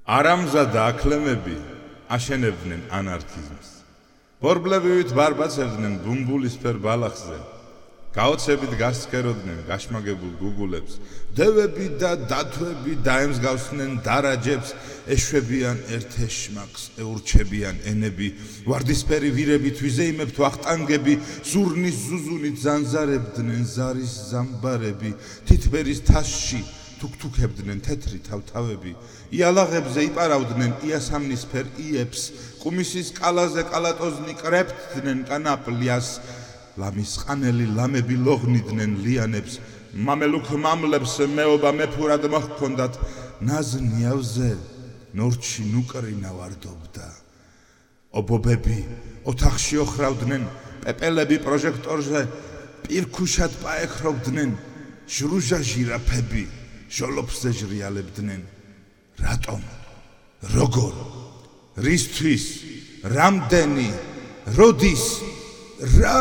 არამზადა აკლემები აშენებდნენ ანარქიზმს. ბორბლებივით ბარბაცებდნენ ბუმბულისფერ ბალახზე. გაოცებით გასცქეროდნენ გაშმაგებულ გუგულებს. დევები და დათვები დაემსგავსდნენ დარაჯებს, ეშვებიან ერთ ეშმაკს, ეურჩებიან ენები, ვარდისფერი ვირებით ვიზეიმებთ ვახტანგები, ზურნის ზუზუნით ზანზარებდნენ ზარის ზამბარები, თითბერის თასში თუქთუქებდნენ თეთრი თავთავები, იალაღებზე იპარავდნენ იასამნისფერ იებს, ყუმისის კალაზე კალატოზნი კრეფტდნენ კანაპლიას, ლამის ყანელი ლამები ლოღნიდნენ ლიანებს, მამელუქ მამლებს მეობა მეფურად მოჰქონდათ, ნაზნიავზე ნორჩი ნუკრინა ვარდობდა. ობობები ოთახში ოხრავდნენ, პეპელები პროჟექტორზე პირქუშად პაექრობდნენ, ჟრუჟა ჟირაფები ჟოლოფზე ჟრიალებდნენ. რატომ? როგორ? რისთვის? რამდენი? როდის? რა?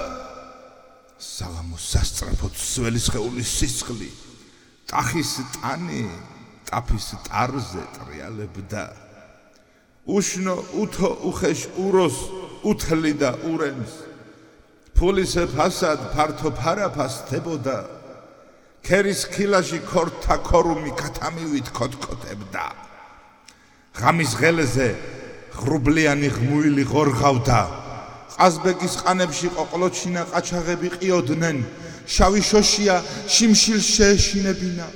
საღამოს სასწრაფოდ სველი სხეულის სისხლი, ტახის ტანი ტაფის ტარზე ტრიალებდა. უშნო უთო უხეშ უროს უთლიდა ურენს, ფულის ფასად ფართო ფარაფას დებოდა, ქერის ქილაში ქორთა ქორუმი ქათამივით ქოთქოთებდა. ღამის ღელზე ღრუბლიანი ღმუილი ღორღავდა, ყაზბეგის ყანებში ყოყლოჩინა ყაჩაღები ყიოდნენ, შავი შოშია შიმშილს შეეშინებინა.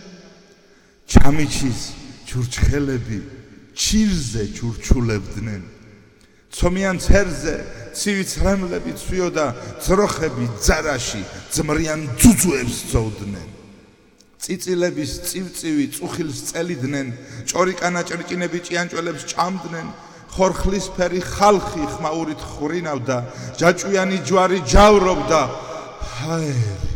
ჩამიჩის ჩურჩხელები ჩირზე ჩურჩულებდნენ, ცომიან ცერზე ცივი ცრემლები ცვიოდა, ძროხები ძარაში ძმრიან ძუძუებს ძოვდნენ. წიწილების წივწივი წუხილს წელიდნენ, ჭორიკანა ჭრჭინები ჭიანჭველებს ჭამდნენ, ხორხლისფერი ხალხი ხმაურით ხრინავდა, ჯაჭვიანი ჯვარი ჯავრობდა. ჰაერ